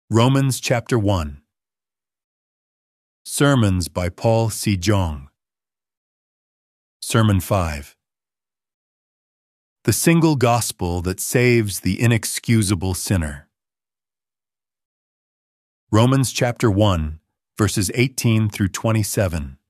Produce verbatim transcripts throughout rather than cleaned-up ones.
Romans chapter one. Sermons by Paul C. Jong. Sermon five. The single gospel that saves the inexcusable sinner. Romans chapter one, verses eighteen through twenty-seven.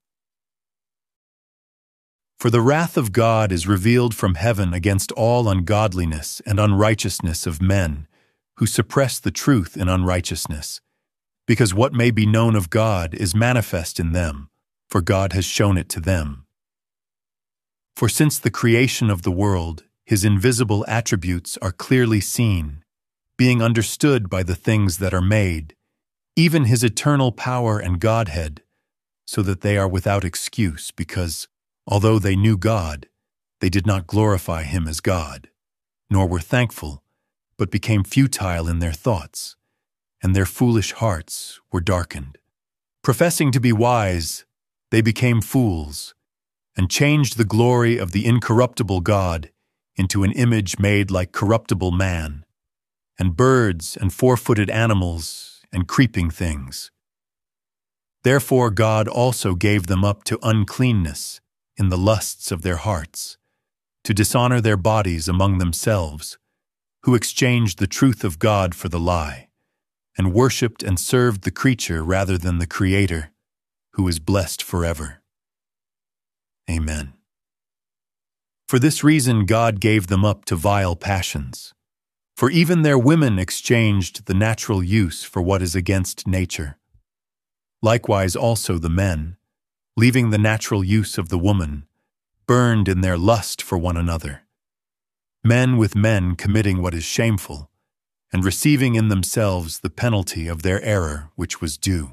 For the wrath of God is revealed from heaven against all ungodliness and unrighteousness of men, who suppress the truth in unrighteousness, because what may be known of God is manifest in them, for God has shown it to them. For since the creation of the world, his invisible attributes are clearly seen, being understood by the things that are made, even his eternal power and Godhead, so that they are without excuse, because, although they knew God, they did not glorify him as God, nor were thankful, but became futile in their thoughts, and their foolish hearts were darkened. Professing to be wise, they became fools, and changed the glory of the incorruptible God into an image made like corruptible man, and birds and four-footed animals and creeping things. Therefore God also gave them up to uncleanness in the lusts of their hearts, to dishonor their bodies among themselves, who exchanged the truth of God for the lie, and worshipped and served the creature rather than the Creator, who is blessed forever. Amen. For this reason God gave them up to vile passions, for even their women exchanged the natural use for what is against nature. Likewise also the men, leaving the natural use of the woman, burned in their lust for one another, men with men committing what is shameful, and receiving in themselves the penalty of their error which was due.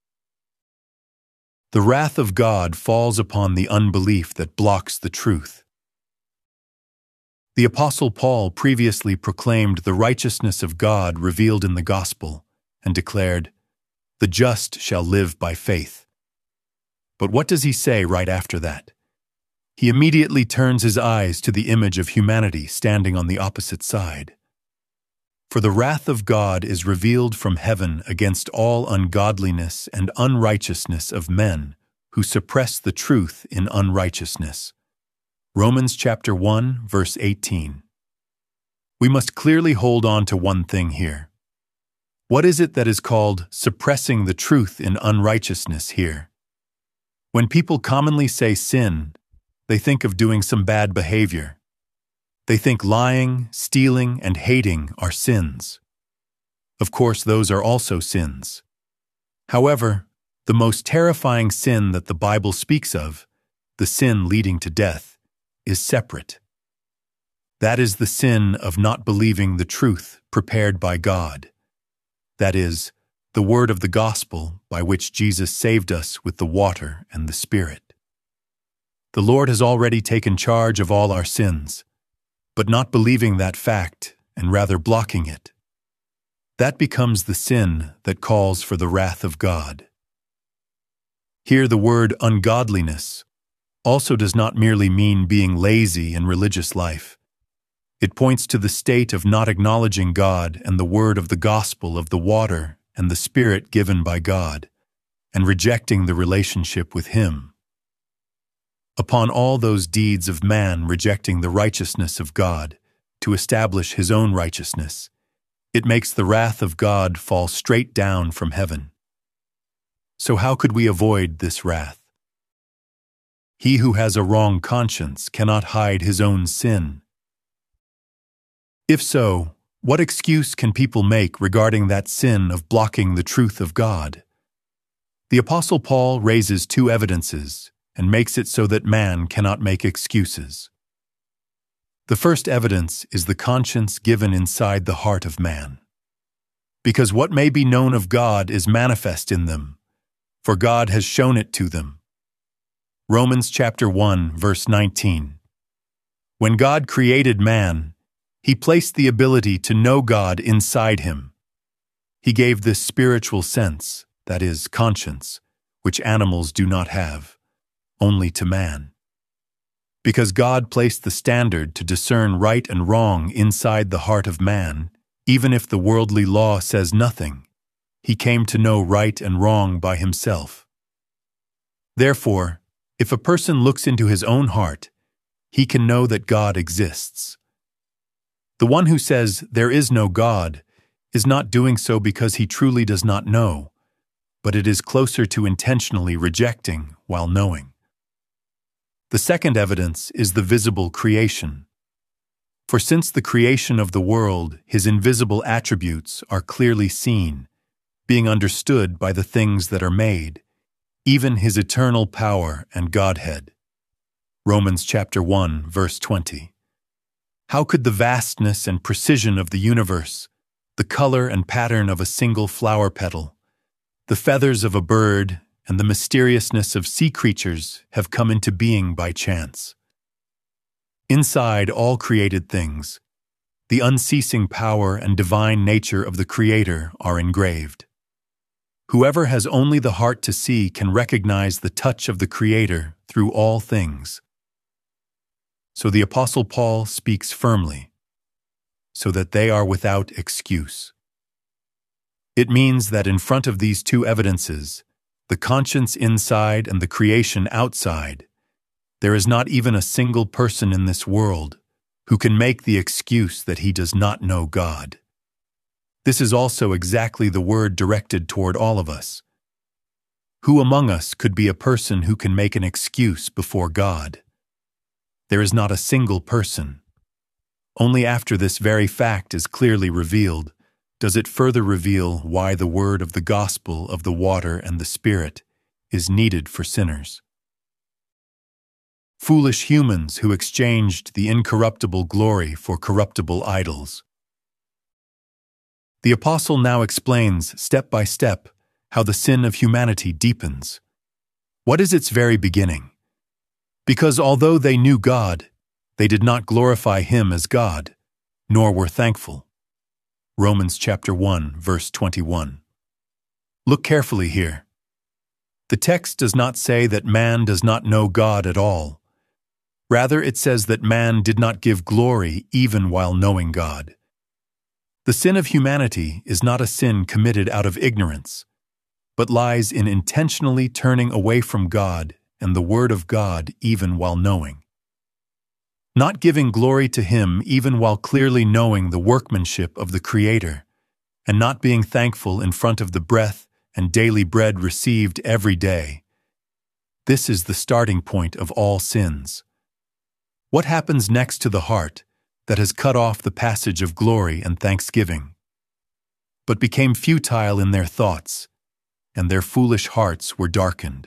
The wrath of God falls upon the unbelief that blocks the truth. The Apostle Paul previously proclaimed the righteousness of God revealed in the gospel, and declared, "The just shall live by faith." But what does he say right after that? He immediately turns his eyes to the image of humanity standing on the opposite side. For the wrath of God is revealed from heaven against all ungodliness and unrighteousness of men who suppress the truth in unrighteousness. Romans chapter one, verse eighteen. We must clearly hold on to one thing here. What is it that is called suppressing the truth in unrighteousness here? When people commonly say sin, they think of doing some bad behavior. They think lying, stealing, and hating are sins. Of course, those are also sins. However, the most terrifying sin that the Bible speaks of, the sin leading to death, is separate. That is the sin of not believing the truth prepared by God. That is, the word of the gospel by which Jesus saved us with the water and the Spirit. The Lord has already taken charge of all our sins, but not believing that fact and rather blocking it. That becomes the sin that calls for the wrath of God. Here the word ungodliness also does not merely mean being lazy in religious life. It points to the state of not acknowledging God and the word of the gospel of the water and the Spirit given by God, and rejecting the relationship with Him. Upon all those deeds of man rejecting the righteousness of God to establish his own righteousness, it makes the wrath of God fall straight down from heaven. So how could we avoid this wrath? He who has a wrong conscience cannot hide his own sin. If so, what excuse can people make regarding that sin of blocking the truth of God? The Apostle Paul raises two evidences and makes it so that man cannot make excuses. The first evidence is the conscience given inside the heart of man. Because what may be known of God is manifest in them, for God has shown it to them. Romans chapter one, verse nineteen. When God created man, He placed the ability to know God inside him. He gave this spiritual sense, that is, conscience, which animals do not have, only to man. Because God placed the standard to discern right and wrong inside the heart of man, even if the worldly law says nothing, he came to know right and wrong by himself. Therefore, if a person looks into his own heart, he can know that God exists. The one who says there is no God is not doing so because he truly does not know, but it is closer to intentionally rejecting while knowing. The second evidence is the visible creation. For since the creation of the world, his invisible attributes are clearly seen, being understood by the things that are made, even his eternal power and Godhead. Romans chapter one, verse twenty. How could the vastness and precision of the universe, the color and pattern of a single flower petal, the feathers of a bird, and the mysteriousness of sea creatures have come into being by chance? Inside all created things, the unceasing power and divine nature of the Creator are engraved. Whoever has only the heart to see can recognize the touch of the Creator through all things. So the Apostle Paul speaks firmly, so that they are without excuse. It means that in front of these two evidences, the conscience inside and the creation outside, there is not even a single person in this world who can make the excuse that he does not know God. This is also exactly the word directed toward all of us. Who among us could be a person who can make an excuse before God? There is not a single person. Only after this very fact is clearly revealed does it further reveal why the word of the gospel of the water and the Spirit is needed for sinners. Foolish humans who exchanged the incorruptible glory for corruptible idols. The apostle now explains step by step how the sin of humanity deepens. What is its very beginning? Because although they knew God, they did not glorify Him as God, nor were thankful. Romans chapter one, verse twenty-one. Look carefully here. The text does not say that man does not know God at all. Rather, it says that man did not give glory even while knowing God. The sin of humanity is not a sin committed out of ignorance, but lies in intentionally turning away from God and the Word of God even while knowing. Not giving glory to Him even while clearly knowing the workmanship of the Creator, and not being thankful in front of the breath and daily bread received every day. This is the starting point of all sins. What happens next to the heart that has cut off the passage of glory and thanksgiving, but became futile in their thoughts, and their foolish hearts were darkened?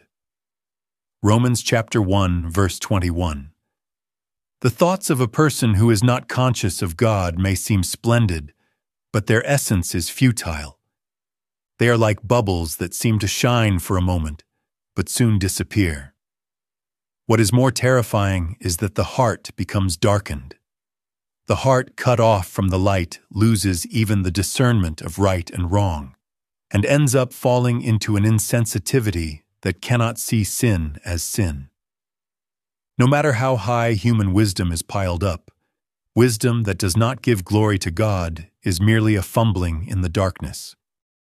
Romans chapter one, verse twenty-one. The thoughts of a person who is not conscious of God may seem splendid, but their essence is futile. They are like bubbles that seem to shine for a moment, but soon disappear. What is more terrifying is that the heart becomes darkened. The heart cut off from the light loses even the discernment of right and wrong, and ends up falling into an insensitivity that cannot see sin as sin. No matter how high human wisdom is piled up, wisdom that does not give glory to God is merely a fumbling in the darkness.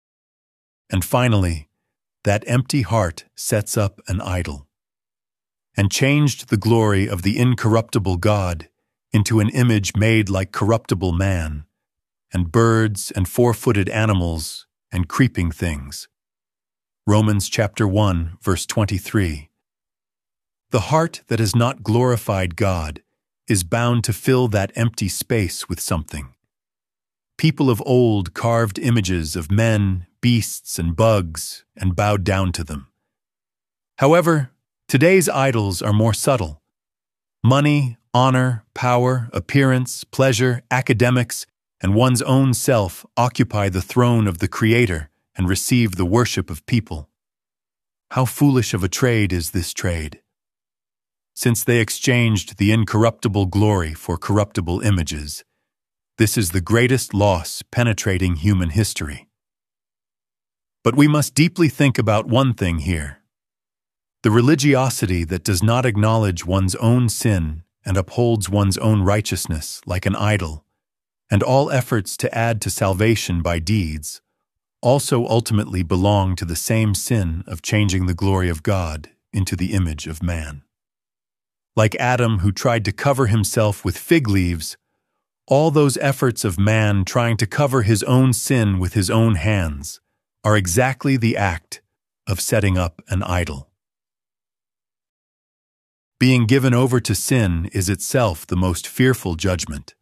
And finally, that empty heart sets up an idol, and changed the glory of the incorruptible God into an image made like corruptible man, and birds and four-footed animals and creeping things. Romans chapter one, verse twenty-three. The heart that has not glorified God is bound to fill that empty space with something. People of old carved images of men, beasts, and bugs, and bowed down to them. However, today's idols are more subtle. Money, honor, power, appearance, pleasure, academics, and one's own self occupy the throne of the Creator and receive the worship of people. How foolish of a trade is this trade! Since they exchanged the incorruptible glory for corruptible images, this is the greatest loss penetrating human history. But we must deeply think about one thing here. The religiosity that does not acknowledge one's own sin and upholds one's own righteousness like an idol, and all efforts to add to salvation by deeds, also ultimately belong to the same sin of changing the glory of God into the image of man. Like Adam, who tried to cover himself with fig leaves, all those efforts of man trying to cover his own sin with his own hands are exactly the act of setting up an idol. Being given over to sin is itself the most fearful judgment.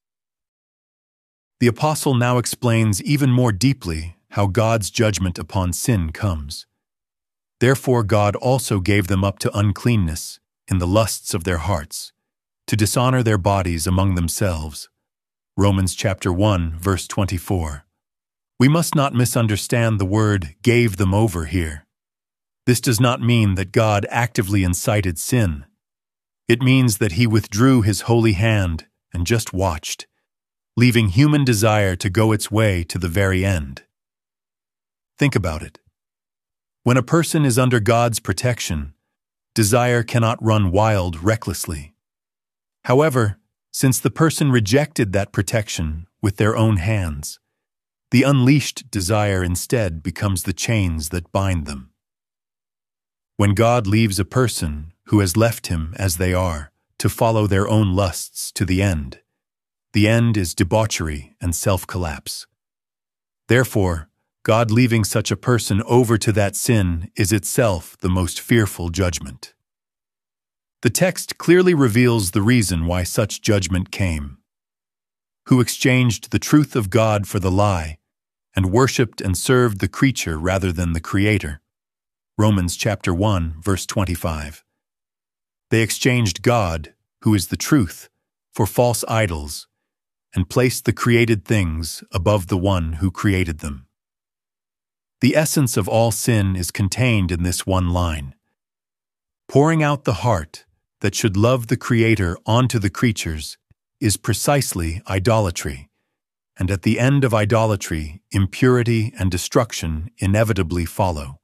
The apostle now explains even more deeply how God's judgment upon sin comes. Therefore God also gave them up to uncleanness in the lusts of their hearts, to dishonor their bodies among themselves. Romans chapter one, verse twenty-four. We must not misunderstand the word "gave them over" here. This does not mean that God actively incited sin. It means that he withdrew his holy hand and just watched, leaving human desire to go its way to the very end. Think about it. When a person is under God's protection, desire cannot run wild recklessly. However, since the person rejected that protection with their own hands, the unleashed desire instead becomes the chains that bind them. When God leaves a person who has left him as they are to follow their own lusts to the end, the end is debauchery and self-collapse. Therefore, God leaving such a person over to that sin is itself the most fearful judgment. The text clearly reveals the reason why such judgment came. Who exchanged the truth of God for the lie, and worshipped and served the creature rather than the Creator. Romans chapter one, verse twenty-five. They exchanged God, who is the truth, for false idols, and placed the created things above the one who created them. The essence of all sin is contained in this one line. Pouring out the heart that should love the Creator onto the creatures is precisely idolatry, and at the end of idolatry, impurity and destruction inevitably follow.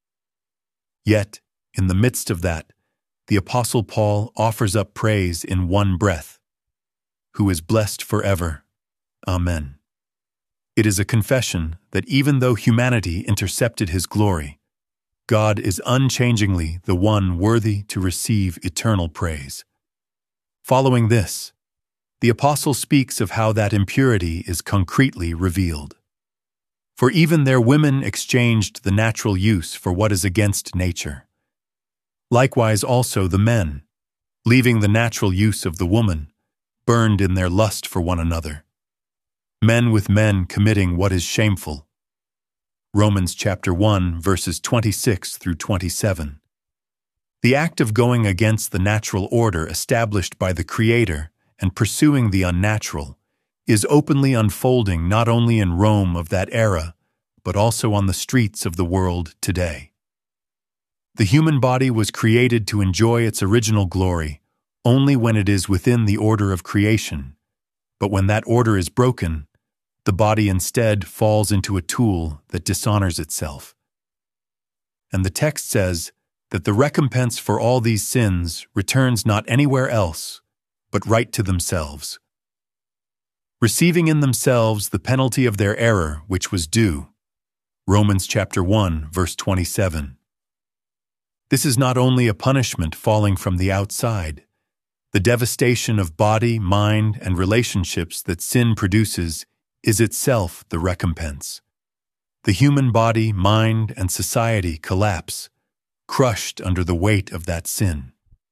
Yet, in the midst of that, the Apostle Paul offers up praise in one breath, who is blessed forever. Amen. It is a confession that even though humanity intercepted his glory, God is unchangingly the one worthy to receive eternal praise. Following this, the apostle speaks of how that impurity is concretely revealed. For even their women exchanged the natural use for what is against nature. Likewise also the men, leaving the natural use of the woman, burned in their lust for one another. Men with men committing what is shameful. Romans chapter one, verses twenty-six through twenty-seven. The act of going against the natural order established by the Creator and pursuing the unnatural is openly unfolding not only in Rome of that era, but also on the streets of the world today. The human body was created to enjoy its original glory only when it is within the order of creation, but when that order is broken, the body instead falls into a tool that dishonors itself. And the text says that the recompense for all these sins returns not anywhere else, but right to themselves, receiving in themselves the penalty of their error which was due. Romans chapter one, verse twenty-seven. This is not only a punishment falling from the outside. The devastation of body, mind, and relationships that sin produces is itself the recompense. The human body, mind, and society collapse, crushed under the weight of that sin.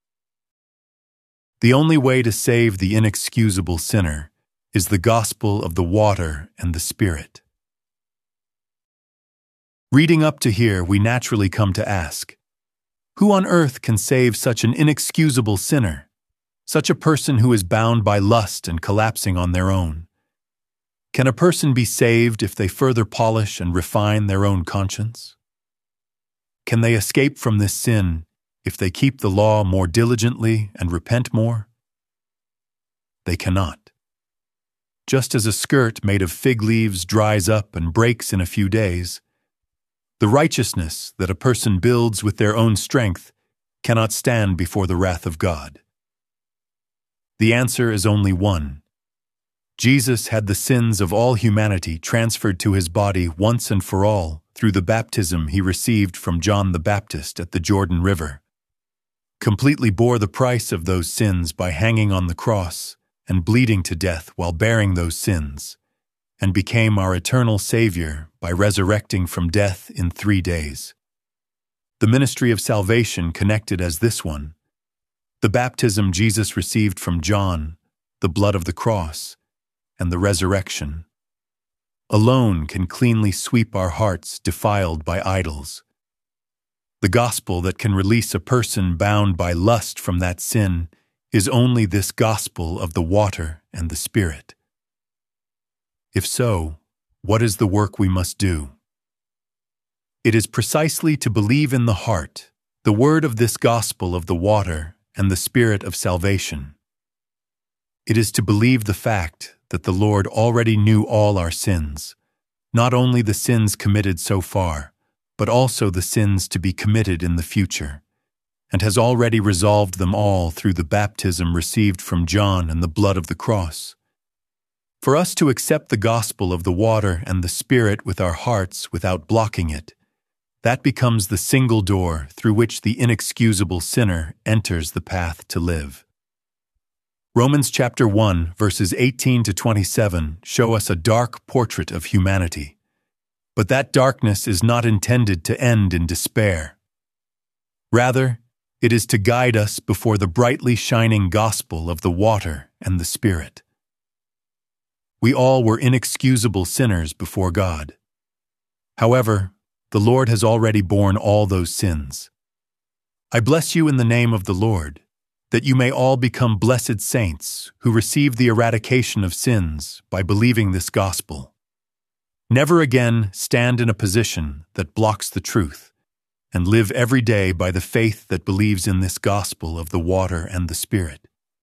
The only way to save the inexcusable sinner is the gospel of the water and the Spirit. Reading up to here, we naturally come to ask, who on earth can save such an inexcusable sinner, such a person who is bound by lust and collapsing on their own? Can a person be saved if they further polish and refine their own conscience? Can they escape from this sin if they keep the law more diligently and repent more? They cannot. Just as a skirt made of fig leaves dries up and breaks in a few days, the righteousness that a person builds with their own strength cannot stand before the wrath of God. The answer is only one: Jesus had the sins of all humanity transferred to his body once and for all through the baptism he received from John the Baptist at the Jordan River, completely bore the price of those sins by hanging on the cross and bleeding to death while bearing those sins, and became our eternal Savior by resurrecting from death in three days. The ministry of salvation connected as this one, the baptism Jesus received from John, the blood of the cross, and the resurrection, alone can cleanly sweep our hearts defiled by idols. The gospel that can release a person bound by lust from that sin is only this gospel of the water and the Spirit. If so, what is the work we must do? It is precisely to believe in the heart the word of this gospel of the water and the Spirit of salvation. It is to believe the fact that the Lord already knew all our sins, not only the sins committed so far, but also the sins to be committed in the future, and has already resolved them all through the baptism received from John and the blood of the cross. For us to accept the gospel of the water and the Spirit with our hearts without blocking it, that becomes the single door through which the inexcusable sinner enters the path to live. Romans chapter one, verses eighteen to twenty-seven show us a dark portrait of humanity. But that darkness is not intended to end in despair. Rather, it is to guide us before the brightly shining gospel of the water and the Spirit. We all were inexcusable sinners before God. However, the Lord has already borne all those sins. I bless you in the name of the Lord, that you may all become blessed saints who receive the eradication of sins by believing this gospel. Never again stand in a position that blocks the truth, and live every day by the faith that believes in this gospel of the water and the Spirit.